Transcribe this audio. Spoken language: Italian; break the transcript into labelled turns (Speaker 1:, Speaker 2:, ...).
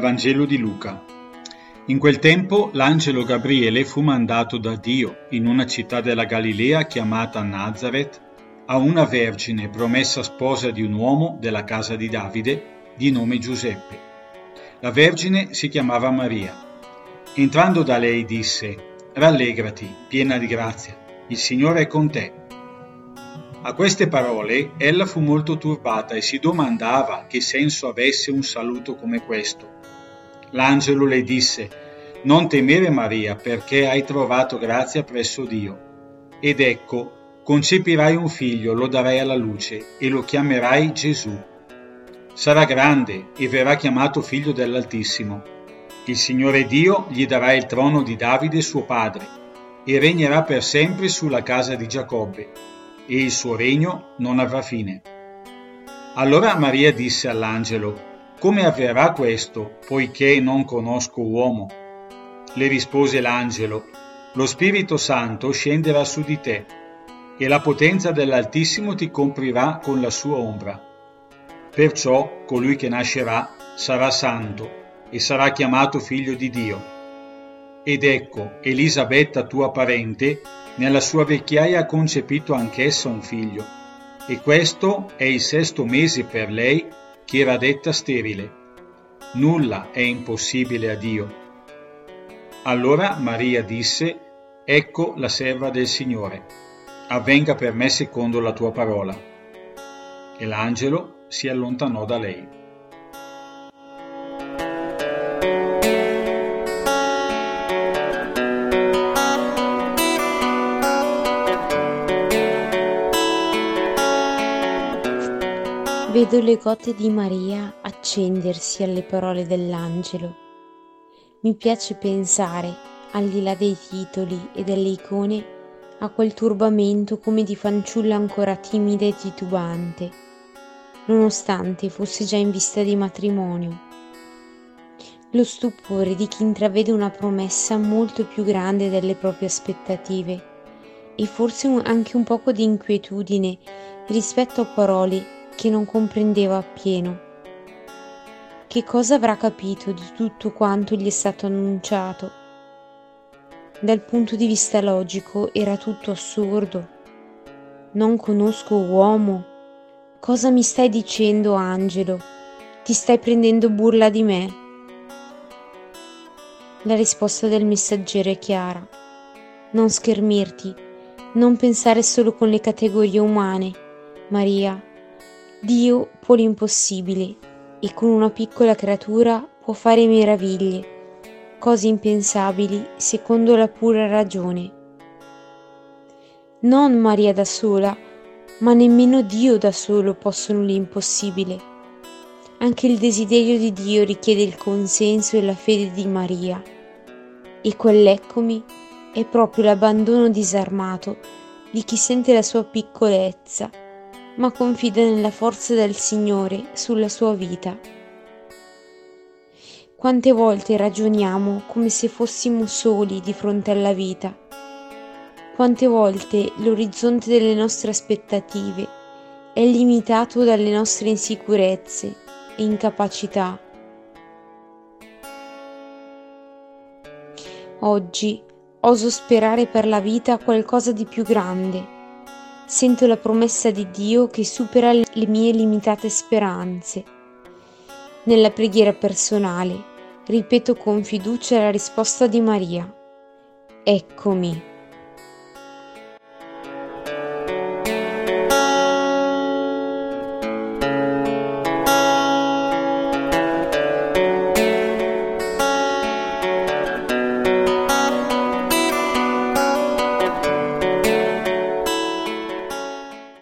Speaker 1: Dal Vangelo di Luca. In quel tempo l'angelo Gabriele fu mandato da Dio in una città della Galilea chiamata Nazaret a una vergine promessa sposa di un uomo della casa di Davide di nome Giuseppe. La vergine si chiamava Maria. Entrando da lei disse: «Rallegrati, piena di grazia, il Signore è con te». A queste parole ella fu molto turbata e si domandava che senso avesse un saluto come questo. L'angelo le disse: «Non temere Maria, perché hai trovato grazia presso Dio. Ed ecco, concepirai un figlio, lo darai alla luce e lo chiamerai Gesù. Sarà grande e verrà chiamato figlio dell'Altissimo. Il Signore Dio gli darà il trono di Davide suo padre e regnerà per sempre sulla casa di Giacobbe, e il suo regno non avrà fine». Allora Maria disse all'angelo: «Come avverrà questo, poiché non conosco uomo?» Le rispose l'angelo: «Lo Spirito Santo scenderà su di te, e la potenza dell'Altissimo ti coprirà con la sua ombra. Perciò colui che nascerà sarà santo e sarà chiamato figlio di Dio. Ed ecco, Elisabetta tua parente, nella sua vecchiaia ha concepito anch'essa un figlio, e questo è il 6° mese per lei, che era detta sterile. Nulla è impossibile a Dio». Allora Maria disse: «Ecco la serva del Signore, avvenga per me secondo la tua parola». E l'angelo si allontanò da lei.
Speaker 2: Vedo le gote di Maria accendersi alle parole dell'angelo. Mi piace pensare, al di là dei titoli e delle icone, a quel turbamento come di fanciulla ancora timida e titubante, nonostante fosse già in vista di matrimonio. Lo stupore di chi intravede una promessa molto più grande delle proprie aspettative e forse anche un poco di inquietudine rispetto a parole che non comprendeva appieno. Che cosa avrà capito di tutto quanto gli è stato annunciato? Dal punto di vista logico era tutto assurdo. Non conosco uomo. Cosa mi stai dicendo, angelo? Ti stai prendendo burla di me? La risposta del messaggero è chiara. Non schermirti, non pensare solo con le categorie umane, Maria. Dio può l'impossibile e con una piccola creatura può fare meraviglie, cose impensabili secondo la pura ragione. Non Maria da sola, ma nemmeno Dio da solo possono l'impossibile. Anche il desiderio di Dio richiede il consenso e la fede di Maria, e quell'eccomi è proprio l'abbandono disarmato di chi sente la sua piccolezza, ma confida nella forza del Signore sulla sua vita. Quante volte ragioniamo come se fossimo soli di fronte alla vita? Quante volte l'orizzonte delle nostre aspettative è limitato dalle nostre insicurezze e incapacità? Oggi oso sperare per la vita qualcosa di più grande. Sento la promessa di Dio che supera le mie limitate speranze. Nella preghiera personale ripeto con fiducia la risposta di Maria: «Eccomi».